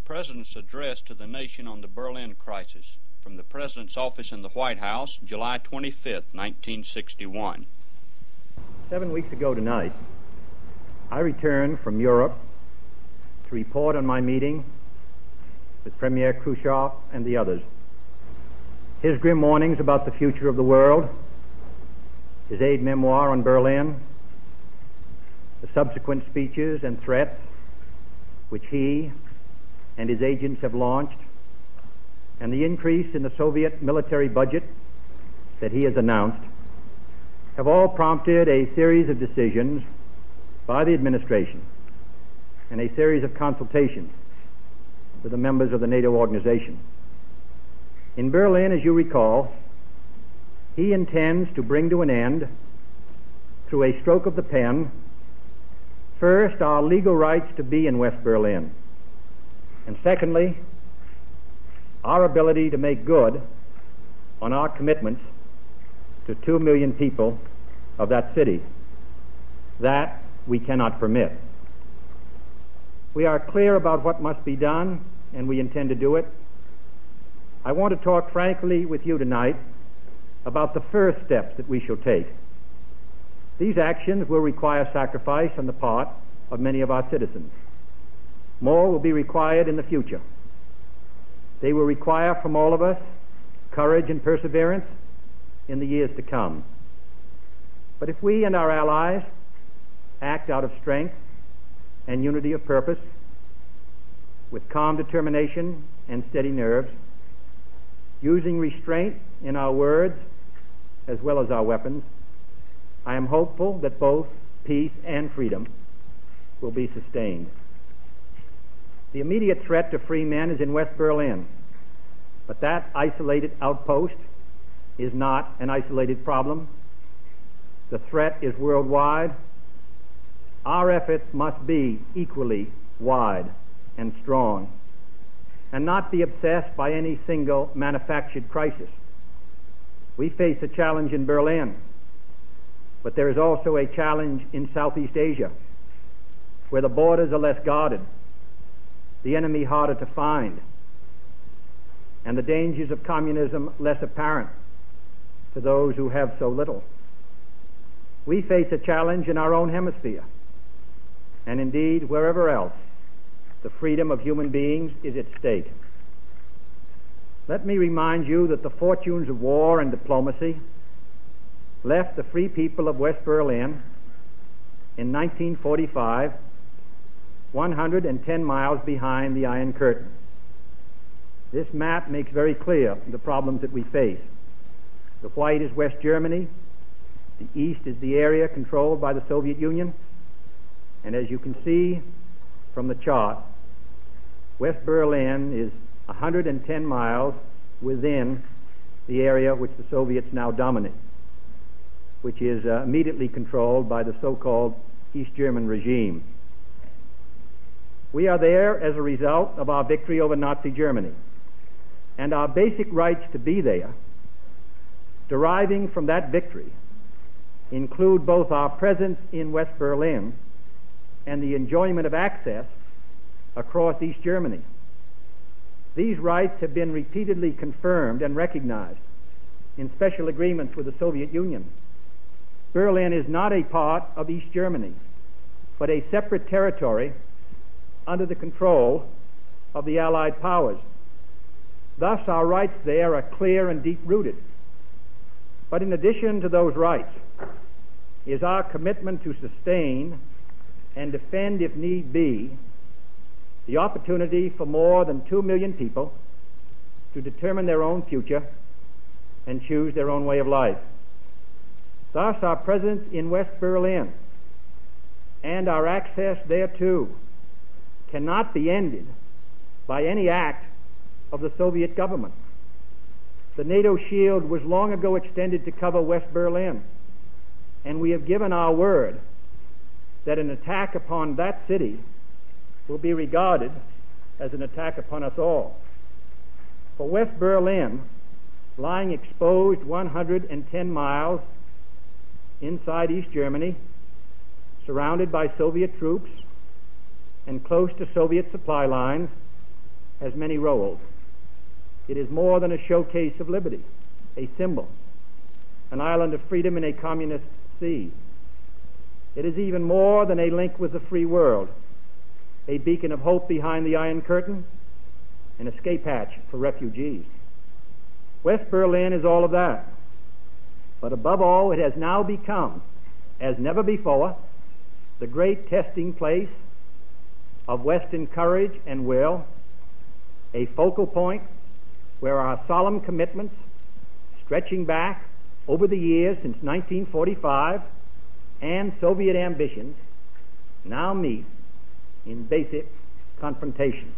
President's address to the nation on the Berlin crisis, from the President's office in the White House, July 25, 1961. 7 weeks ago tonight, I returned from Europe to report on my meeting with Premier Khrushchev and the others. His grim warnings about the future of the world, his aide memoir on Berlin, the subsequent speeches and threats which he and his agents have launched, and the increase in the Soviet military budget that he has announced, have all prompted a series of decisions by the administration and a series of consultations with the members of the NATO organization. In Berlin, as you recall, he intends to bring to an end, through a stroke of the pen, first, our legal rights to be in West Berlin, and secondly, our ability to make good on our commitments to 2 million people of that city. That we cannot permit. We are clear about what must be done, and we intend to do it. I want to talk frankly with you tonight about the first steps that we shall take. These actions will require sacrifice on the part of many of our citizens. More will be required in the future. They will require from all of us courage and perseverance in the years to come. But if we and our allies act out of strength and unity of purpose, with calm determination and steady nerves, using restraint in our words as well as our weapons, I am hopeful that both peace and freedom will be sustained. The immediate threat to free men is in West Berlin, but that isolated outpost is not an isolated problem. The threat is worldwide. Our efforts must be equally wide and strong, and not be obsessed by any single manufactured crisis. We face a challenge in Berlin, but there is also a challenge in Southeast Asia, where the borders are less guarded, the enemy harder to find, and the dangers of communism less apparent to those who have so little. We face a challenge in our own hemisphere, and indeed wherever else the freedom of human beings is at stake. Let me remind you that the fortunes of war and diplomacy left the free people of West Berlin in 1945 110 miles behind the Iron Curtain. This map makes very clear the problems that we face. The white is West Germany, the east is the area controlled by the Soviet Union, and as you can see from the chart, West Berlin is 110 miles within the area which the Soviets now dominate, which is immediately controlled by the so-called East German regime. We are there as a result of our victory over Nazi Germany, and our basic rights to be there, deriving from that victory, include both our presence in West Berlin and the enjoyment of access across East Germany. These rights have been repeatedly confirmed and recognized in special agreements with the Soviet Union. Berlin is not a part of East Germany, but a separate territory under the control of the Allied powers. Thus, our rights there are clear and deep-rooted. But in addition to those rights is our commitment to sustain and defend, if need be, the opportunity for more than 2 million people to determine their own future and choose their own way of life. Thus, our presence in West Berlin and our access thereto cannot be ended by any act of the Soviet government. The NATO shield was long ago extended to cover West Berlin, and we have given our word that an attack upon that city will be regarded as an attack upon us all. For West Berlin, lying exposed 110 miles inside East Germany, surrounded by Soviet troops and close to Soviet supply lines, has many roles. It is more than a showcase of liberty, a symbol, an island of freedom in a communist sea. It is even more than a link with the free world, a beacon of hope behind the Iron Curtain, an escape hatch for refugees. West Berlin is all of that. But above all, it has now become, as never before, the great testing place of Western courage and will, a focal point where our solemn commitments, stretching back over the years since 1945, and Soviet ambitions now meet in basic confrontation.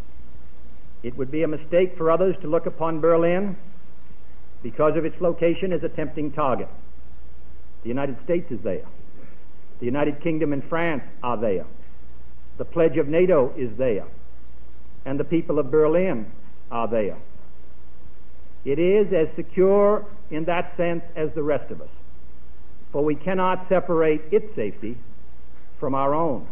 It would be a mistake for others to look upon Berlin because of its location as a tempting target. The United States is there. The United Kingdom and France are there. The pledge of NATO is there. And the people of Berlin are there. It is as secure in that sense as the rest of us, for we cannot separate its safety from our own.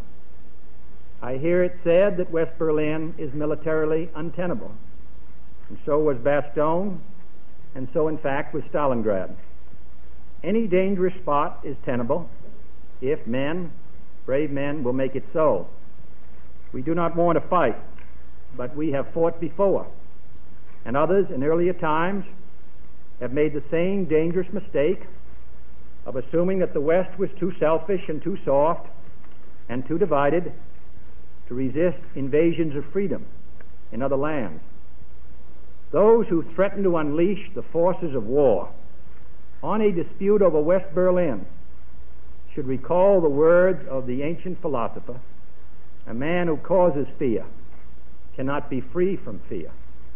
I hear it said that West Berlin is militarily untenable, and so was Bastogne, and so in fact was Stalingrad. Any dangerous spot is tenable if men, brave men, will make it so. We do not want to fight, but we have fought before, and others in earlier times have made the same dangerous mistake of assuming that the West was too selfish and too soft and too divided to resist invasions of freedom in other lands. Those who threaten to unleash the forces of war on a dispute over West Berlin should recall the words of the ancient philosopher, "A man who causes fear cannot be free from fear."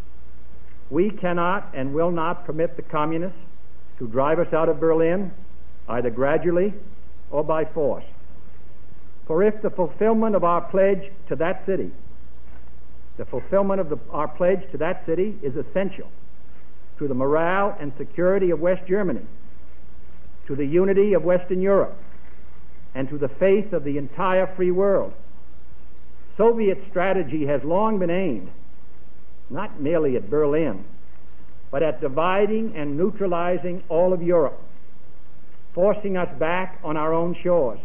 We cannot and will not permit the communists to drive us out of Berlin, either gradually or by force. For if the fulfillment of our pledge to that city, our pledge to that city is essential to the morale and security of West Germany, to the unity of Western Europe, and to the faith of the entire free world. Soviet strategy has long been aimed not merely at Berlin, but at dividing and neutralizing all of Europe, forcing us back on our own shores.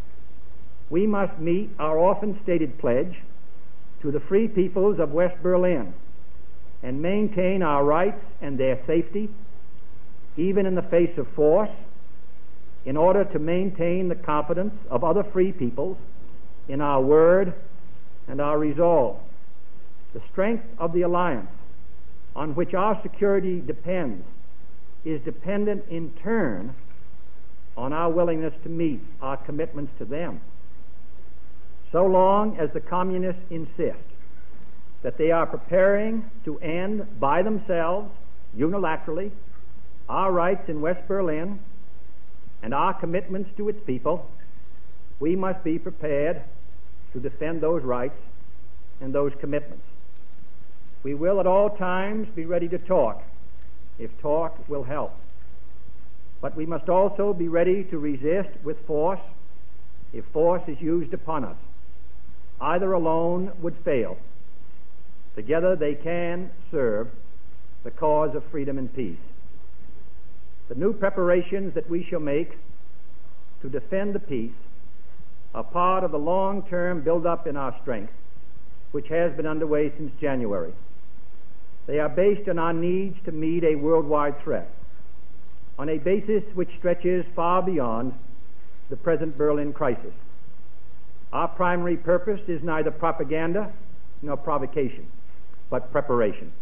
We must meet our often stated pledge to the free peoples of West Berlin and maintain our rights and their safety, even in the face of force, in order to maintain the confidence of other free peoples in our word and our resolve. The strength of the alliance on which our security depends is dependent in turn on our willingness to meet our commitments to them. So long as the communists insist that they are preparing to end by themselves, unilaterally, our rights in West Berlin and our commitments to its people, we must be prepared to defend those rights and those commitments. We will at all times be ready to talk, if talk will help. But we must also be ready to resist with force, if force is used upon us. Either alone would fail. Together they can serve the cause of freedom and peace. The new preparations that we shall make to defend the peace are part of the long-term build-up in our strength, which has been underway since January. They are based on our needs to meet a worldwide threat, on a basis which stretches far beyond the present Berlin crisis. Our primary purpose is neither propaganda nor provocation, but preparation.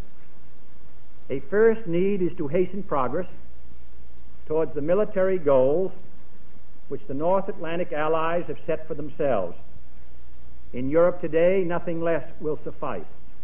A first need is to hasten progress towards the military goals which the North Atlantic allies have set for themselves. In Europe today, nothing less will suffice.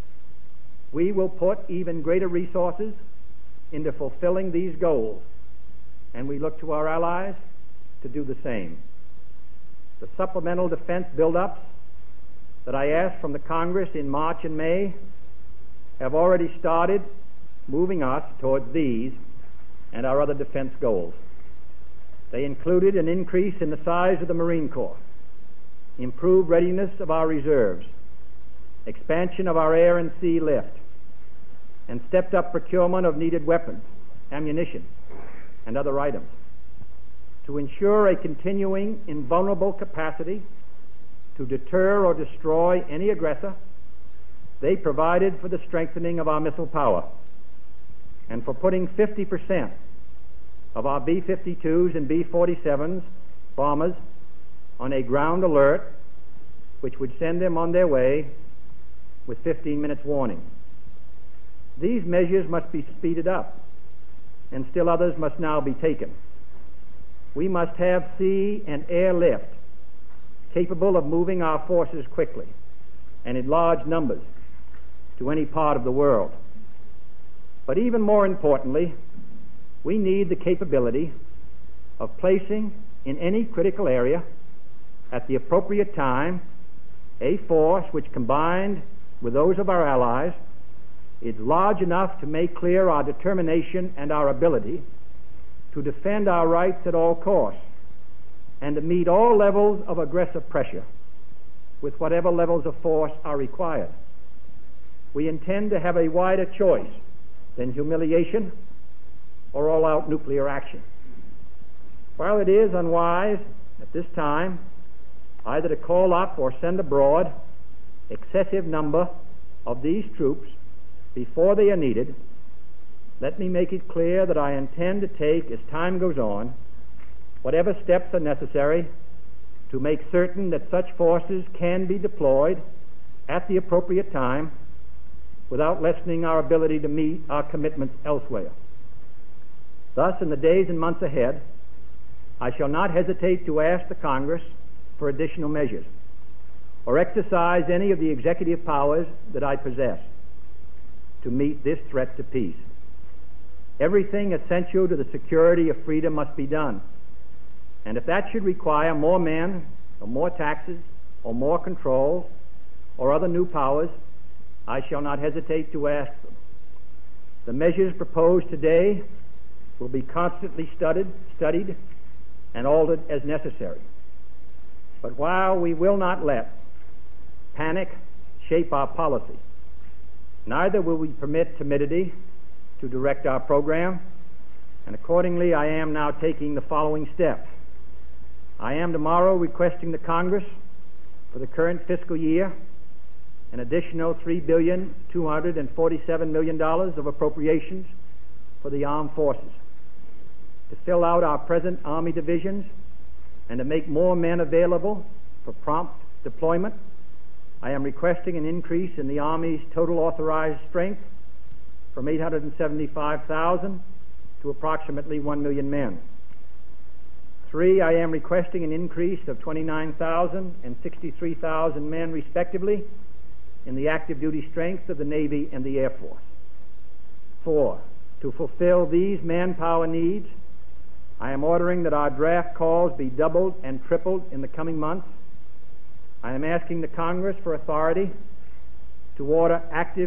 We will put even greater resources into fulfilling these goals, and we look to our allies to do the same. The supplemental defense buildups that I asked from the Congress in March and May have already started moving us towards these and our other defense goals. They included an increase in the size of the Marine Corps, improved readiness of our reserves, expansion of our air and sea lift, and stepped-up procurement of needed weapons, ammunition, and other items. To ensure a continuing invulnerable capacity to deter or destroy any aggressor, they provided for the strengthening of our missile power and for putting 50% of our B-52s and B-47s bombers on a ground alert, which would send them on their way with 15 minutes warning. These measures must be speeded up, and still others must now be taken. We must have sea and air lift capable of moving our forces quickly and in large numbers to any part of the world. But even more importantly, we need the capability of placing in any critical area at the appropriate time a force which, combined with those of our allies, is large enough to make clear our determination and our ability to defend our rights at all costs and to meet all levels of aggressive pressure with whatever levels of force are required. We intend to have a wider choice than humiliation or all-out nuclear action. While it is unwise at this time either to call up or send abroad excessive number of these troops before they are needed, let me make it clear that I intend to take, as time goes on, whatever steps are necessary to make certain that such forces can be deployed at the appropriate time without lessening our ability to meet our commitments elsewhere. Thus, in the days and months ahead, I shall not hesitate to ask the Congress for additional measures or exercise any of the executive powers that I possess to meet this threat to peace. Everything essential to the security of freedom must be done. And if that should require more men, or more taxes, or more controls, or other new powers, I shall not hesitate to ask them. The measures proposed today will be constantly studied, and altered as necessary. But while we will not let panic shape our policy, neither will we permit timidity to direct our program, and accordingly I am now taking the following steps. I am tomorrow requesting the Congress for the current fiscal year an additional $3,247 million of appropriations for the armed forces to fill out our present Army divisions and to make more men available for prompt deployment. I am requesting an increase in the Army's total authorized strength from 875,000 to approximately 1 million men. 3, I am requesting an increase of 29,000 and 63,000 men, respectively, in the active duty strength of the Navy and the Air Force. 4, to fulfill these manpower needs, I am ordering that our draft calls be doubled and tripled in the coming months. I am asking the Congress for authority to order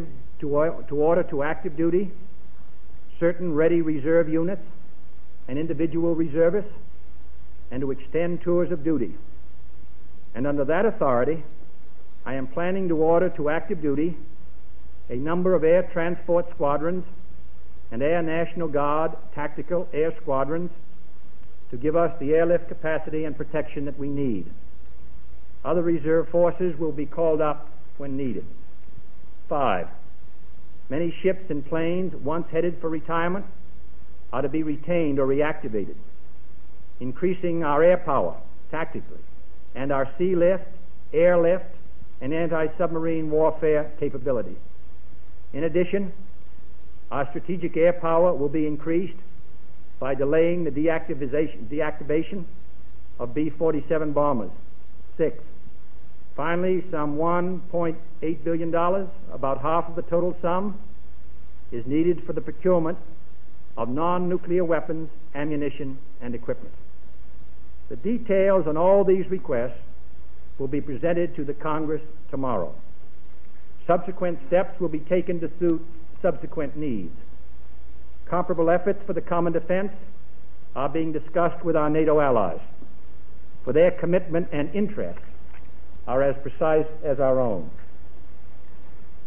to active duty certain ready reserve units and individual reservists, and to extend tours of duty. And under that authority, I am planning to order to active duty a number of air transport squadrons and Air National Guard tactical air squadrons to give us the airlift capacity and protection that we need. Other reserve forces will be called up when needed. 5, many ships and planes once headed for retirement are to be retained or reactivated, increasing our air power tactically and our sea lift, airlift, and anti-submarine warfare capability. In addition, our strategic air power will be increased by delaying the deactivation of B-47 bombers. 6, finally, some $1.8 billion, about half of the total sum, is needed for the procurement of non-nuclear weapons, ammunition, and equipment. The details on all these requests will be presented to the Congress tomorrow. Subsequent steps will be taken to suit subsequent needs. Comparable efforts for the common defense are being discussed with our NATO allies, for their commitment and interest are as precise as our own.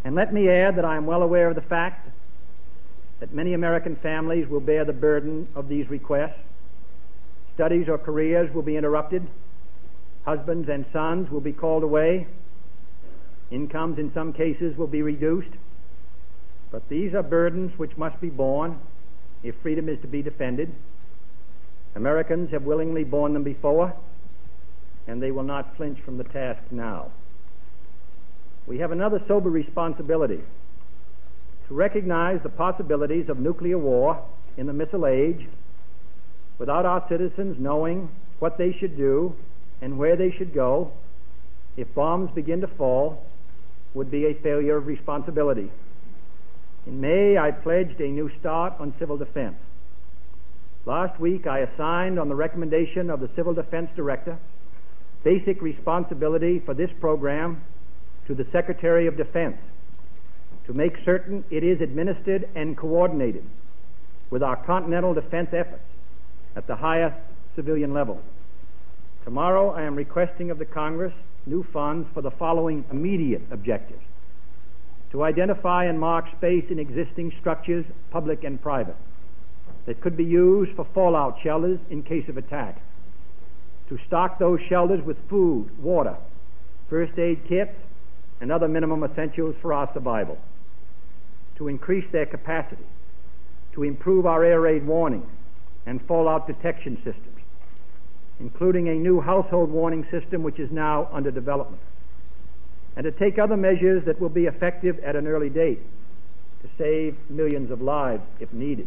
And let me add that I am well aware of the fact that many American families will bear the burden of these requests. Studies or careers will be interrupted. Husbands and sons will be called away. Incomes in some cases will be reduced. But these are burdens which must be borne if freedom is to be defended. Americans have willingly borne them before, and they will not flinch from the task now. We have another sober responsibility: to recognize the possibilities of nuclear war in the missile age without our citizens knowing what they should do and where they should go if bombs begin to fall would be a failure of responsibility. In May, I pledged a new start on civil defense. Last week, I assigned, on the recommendation of the Civil Defense Director, basic responsibility for this program to the Secretary of Defense to make certain it is administered and coordinated with our continental defense efforts at the highest civilian level. Tomorrow, I am requesting of the Congress new funds for the following immediate objectives: to identify and mark space in existing structures, public and private, that could be used for fallout shelters in case of attack, to stock those shelters with food, water, first aid kits, and other minimum essentials for our survival, to increase their capacity, to improve our air raid warning and fallout detection systems, including a new household warning system which is now under development, and to take other measures that will be effective at an early date to save millions of lives if needed.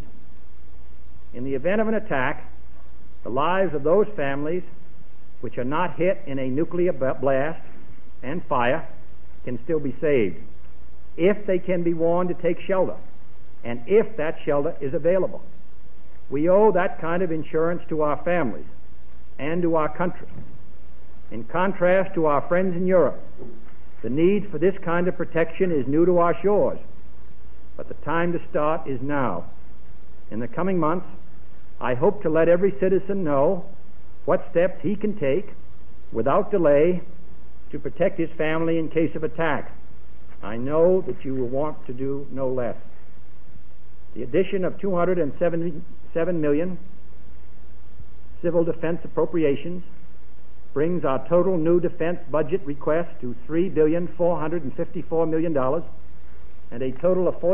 In the event of an attack, the lives of those families which are not hit in a nuclear blast and fire can still be saved if they can be warned to take shelter and if that shelter is available. We owe that kind of insurance to our families and to our country. In contrast to our friends in Europe, the need for this kind of protection is new to our shores, but the time to start is now. In the coming months, I hope to let every citizen know what steps he can take without delay to protect his family in case of attack. I know that you will want to do no less. The addition of $277 million civil defense appropriations brings our total new defense budget request to $3,454 million and a total of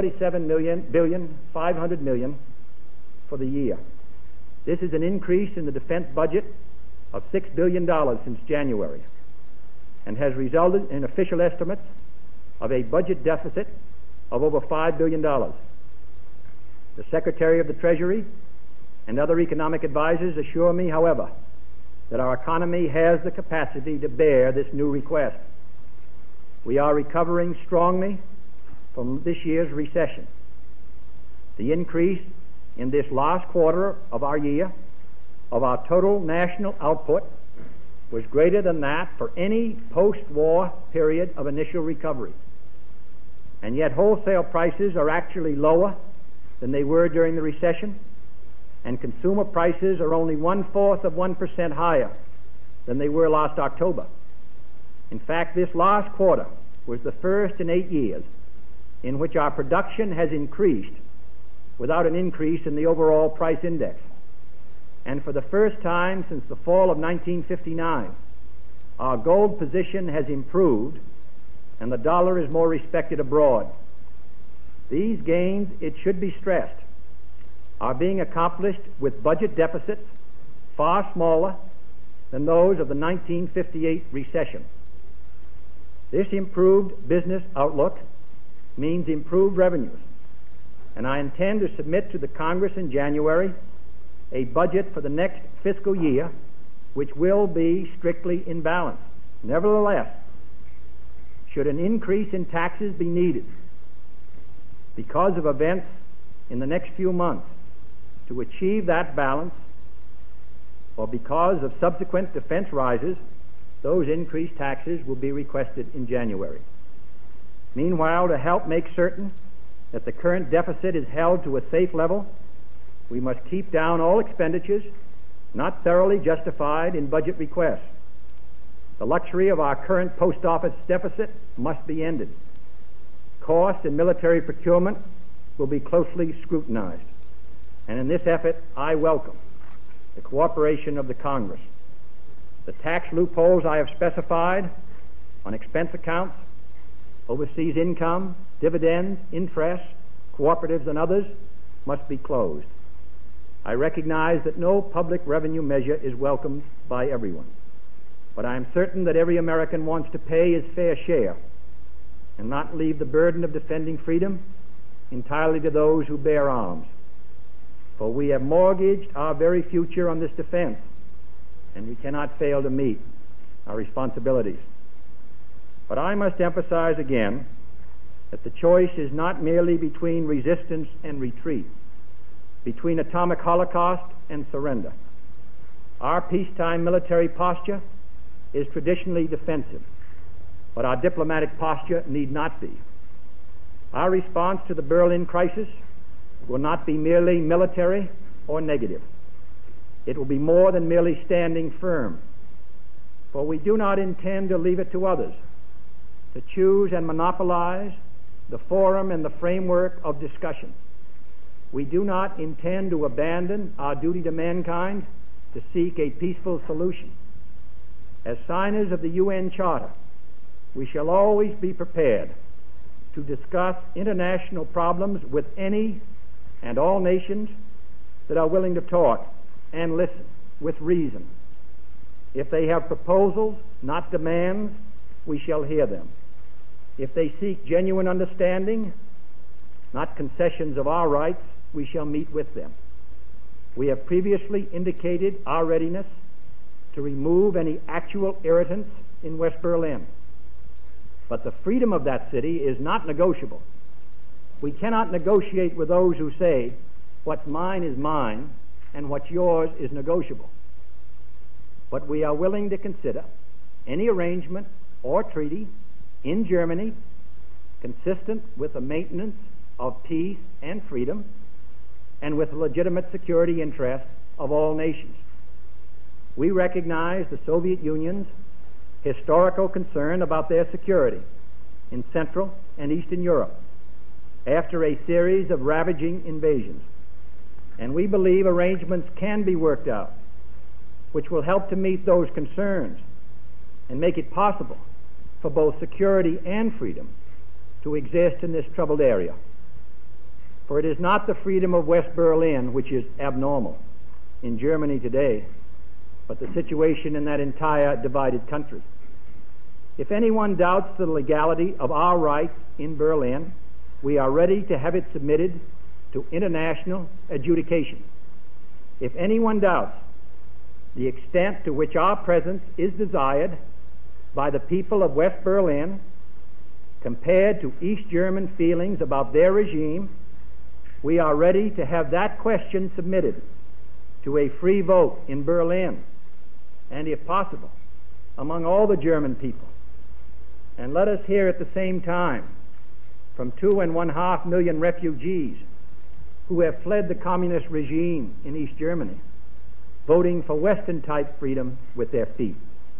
$47,500 million for the year. This is an increase in the defense budget of $6 billion since January and has resulted in official estimates of a budget deficit of over $5 billion. The Secretary of the Treasury and other economic advisors assure me, however, that our economy has the capacity to bear this new request. We are recovering strongly from this year's recession. The increase in this last quarter of our year of our total national output was greater than that for any post-war period of initial recovery. And yet wholesale prices are actually lower than they were during the recession, and consumer prices are only 0.25% higher than they were last October. In fact, this last quarter was the first in 8 years in which our production has increased without an increase in the overall price index. And for the first time since the fall of 1959, our gold position has improved and the dollar is more respected abroad. These gains, it should be stressed, are being accomplished with budget deficits far smaller than those of the 1958 recession. This improved business outlook means improved revenues, and I intend to submit to the Congress in January a budget for the next fiscal year which will be strictly in balance. Nevertheless, should an increase in taxes be needed because of events in the next few months to achieve that balance, or because of subsequent defense rises, those increased taxes will be requested in January. Meanwhile, to help make certain that the current deficit is held to a safe level, we must keep down all expenditures not thoroughly justified in budget requests. The luxury of our current post office deficit must be ended. Cost in military procurement will be closely scrutinized. And in this effort, I welcome the cooperation of the Congress. The tax loopholes I have specified on expense accounts, overseas income, dividends, interest, cooperatives, and others must be closed. I recognize that no public revenue measure is welcomed by everyone, but I am certain that every American wants to pay his fair share and not leave the burden of defending freedom entirely to those who bear arms. For we have mortgaged our very future on this defense, and we cannot fail to meet our responsibilities. But I must emphasize again that the choice is not merely between resistance and retreat, between atomic holocaust and surrender. Our peacetime military posture is traditionally defensive, but our diplomatic posture need not be. Our response to the Berlin crisis will not be merely military or negative. It will be more than merely standing firm, for we do not intend to leave it to others to choose and monopolize the forum and the framework of discussion. We do not intend to abandon our duty to mankind to seek a peaceful solution. As signers of the UN Charter, we shall always be prepared to discuss international problems with any and all nations that are willing to talk and listen with reason. If they have proposals, not demands, we shall hear them. If they seek genuine understanding, not concessions of our rights, we shall meet with them. We have previously indicated our readiness to remove any actual irritants in West Berlin. But the freedom of that city is not negotiable. We cannot negotiate with those who say, what's mine is mine, and what's yours is negotiable. But we are willing to consider any arrangement or treaty in Germany consistent with the maintenance of peace and freedom and with the legitimate security interests of all nations. We recognize the Soviet Union's historical concern about their security in Central and Eastern Europe after a series of ravaging invasions. And we believe arrangements can be worked out which will help to meet those concerns and make it possible for both security and freedom to exist in this troubled area. For it is not the freedom of West Berlin which is abnormal in Germany today, but the situation in that entire divided country. If anyone doubts the legality of our rights in Berlin, we are ready to have it submitted to international adjudication. If anyone doubts the extent to which our presence is desired by the people of West Berlin compared to East German feelings about their regime, we are ready to have that question submitted to a free vote in Berlin, and if possible, among all the German people. And let us hear at the same time from 2.5 million refugees who have fled the communist regime in East Germany, voting for Western-type freedom with their feet.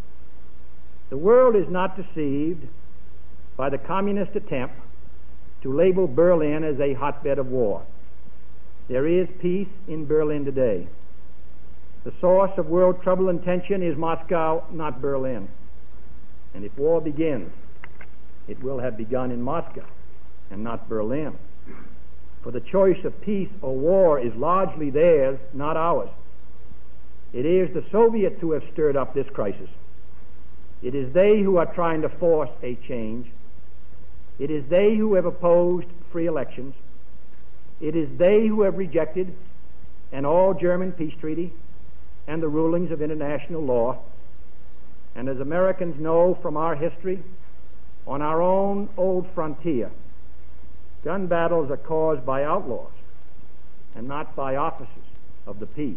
The world is not deceived by the communist attempt to label Berlin as a hotbed of war. There is peace in Berlin today. The source of world trouble and tension is Moscow, not Berlin. And if war begins, it will have begun in Moscow and not Berlin. For the choice of peace or war is largely theirs, not ours. It is the Soviets who have stirred up this crisis. It is they who are trying to force a change. It is they who have opposed free elections. It is they who have rejected an all-German peace treaty and the rulings of international law. And as Americans know from our history, on our own old frontier, gun battles are caused by outlaws and not by officers of the peace.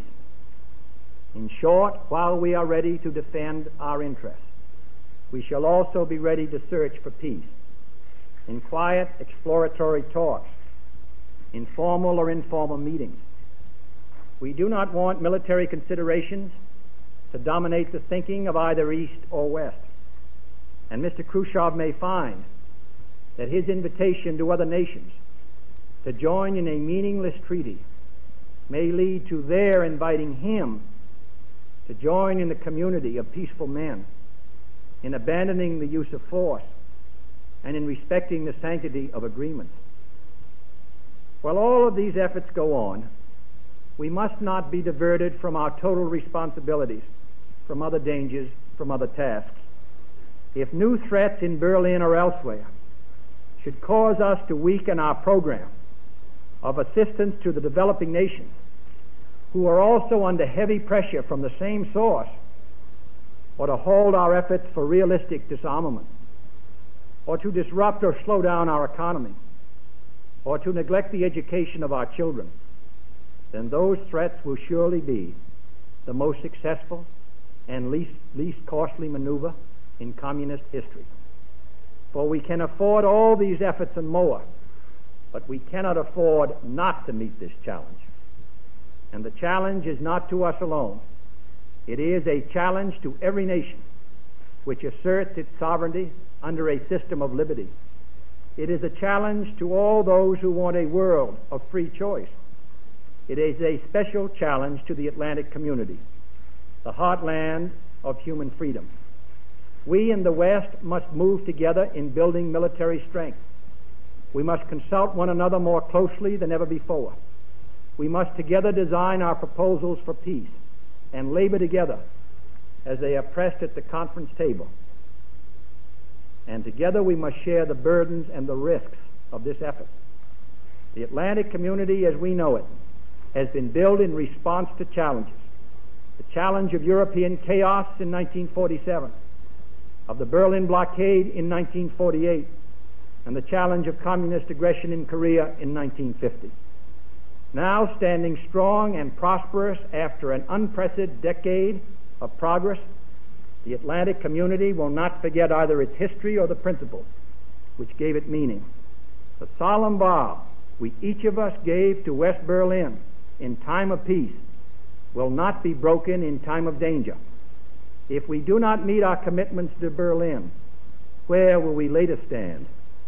In short, while we are ready to defend our interests, we shall also be ready to search for peace in quiet, exploratory talks, in formal or informal meetings. We do not want military considerations to dominate the thinking of either East or West. And Mr. Khrushchev may find that his invitation to other nations to join in a meaningless treaty may lead to their inviting him to join in the community of peaceful men, in abandoning the use of force, and in respecting the sanctity of agreements. While all of these efforts go on, we must not be diverted from our total responsibilities, from other dangers, from other tasks. If new threats in Berlin or elsewhere should cause us to weaken our program of assistance to the developing nations, who are also under heavy pressure from the same source, or to halt our efforts for realistic disarmament, or to disrupt or slow down our economy, or to neglect the education of our children, then those threats will surely be the most successful and least costly maneuver in communist history. For we can afford all these efforts and more, but we cannot afford not to meet this challenge. And the challenge is not to us alone. It is a challenge to every nation which asserts its sovereignty under a system of liberty. It is a challenge to all those who want a world of free choice. It is a special challenge to the Atlantic community, the heartland of human freedom. We in the West must move together in building military strength. We must consult one another more closely than ever before. We must together design our proposals for peace and labor together as they are pressed at the conference table. And together we must share the burdens and the risks of this effort. The Atlantic community as we know it has been built in response to challenges. The challenge of European chaos in 1947, of the Berlin blockade in 1948, and the challenge of communist aggression in Korea in 1950. Now standing strong and prosperous after an unprecedented decade of progress, the Atlantic community will not forget either its history or the principles which gave it meaning. The solemn vow we each of us gave to West Berlin in time of peace will not be broken in time of danger. If we do not meet our commitments to Berlin, where will we later stand?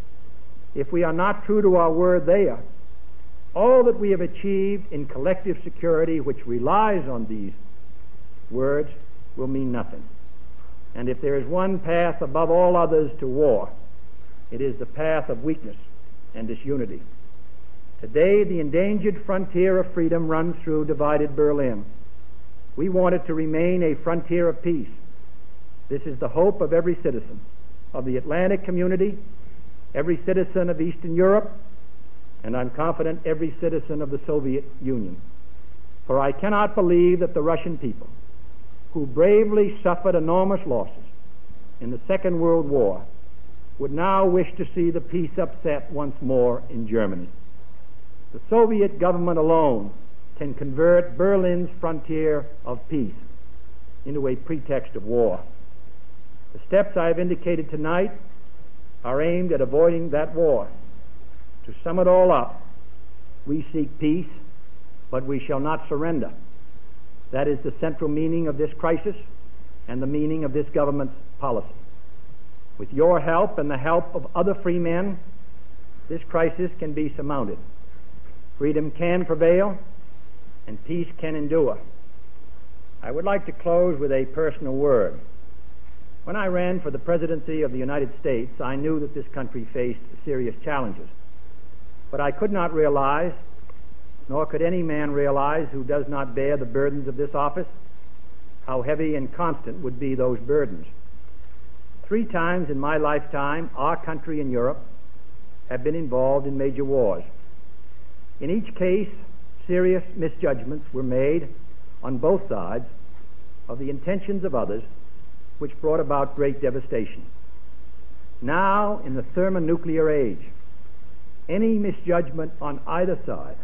If we are not true to our word there, all that we have achieved in collective security which relies on these words will mean nothing. And if there is one path above all others to war, it is the path of weakness and disunity. Today, the endangered frontier of freedom runs through divided Berlin. We want it to remain a frontier of peace. This is the hope of every citizen of the Atlantic community, every citizen of Eastern Europe, and I'm confident every citizen of the Soviet Union. For I cannot believe that the Russian people, who bravely suffered enormous losses in the Second World War, would now wish to see the peace upset once more in Germany. The Soviet government alone can convert Berlin's frontier of peace into a pretext of war. The steps I have indicated tonight are aimed at avoiding that war. To sum it all up, we seek peace, but we shall not surrender. That is the central meaning of this crisis and the meaning of this government's policy. With your help and the help of other free men, this crisis can be surmounted. Freedom can prevail, and peace can endure. I would like to close with a personal word. When I ran for the presidency of the United States, I knew that this country faced serious challenges. But I could not realize, nor could any man realize who does not bear the burdens of this office, how heavy and constant would be those burdens. 3 times in my lifetime, our country and Europe have been involved in major wars. In each case, serious misjudgments were made on both sides of the intentions of others, which brought about great devastation. Now, in the thermonuclear age, any misjudgment on either side,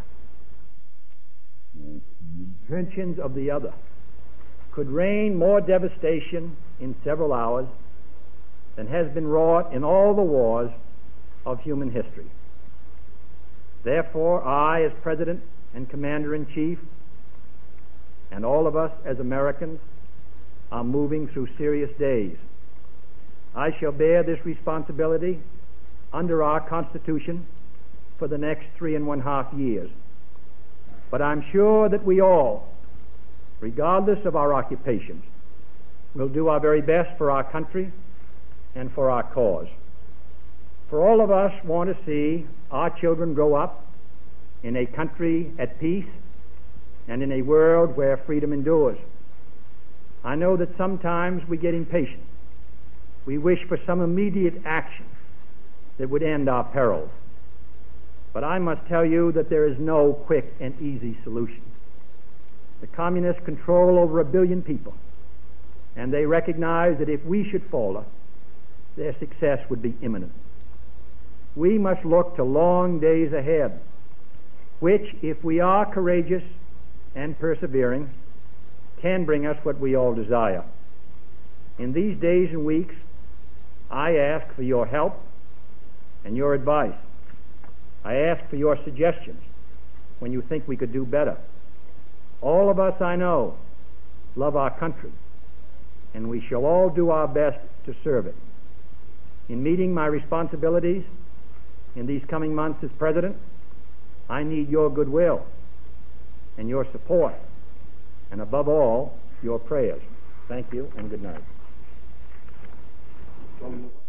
intentions of the other, could rain more devastation in several hours than has been wrought in all the wars of human history. Therefore, I, as President and Commander-in-Chief, and all of us as Americans, are moving through serious days. I shall bear this responsibility under our Constitution for the next 3.5 years. But I'm sure that we all, regardless of our occupations, will do our very best for our country and for our cause. For all of us want to see our children grow up in a country at peace and in a world where freedom endures. I know that sometimes we get impatient. We wish for some immediate action that would end our perils. But I must tell you that there is no quick and easy solution. The communists control over 1 billion people, and they recognize that if we should falter, their success would be imminent. We must look to long days ahead, which, if we are courageous and persevering, can bring us what we all desire. In these days and weeks, I ask for your help and your advice. I ask for your suggestions when you think we could do better. All of us, I know, love our country, and we shall all do our best to serve it. In meeting my responsibilities in these coming months as President, I need your goodwill and your support, and above all, your prayers. Thank you, and good night.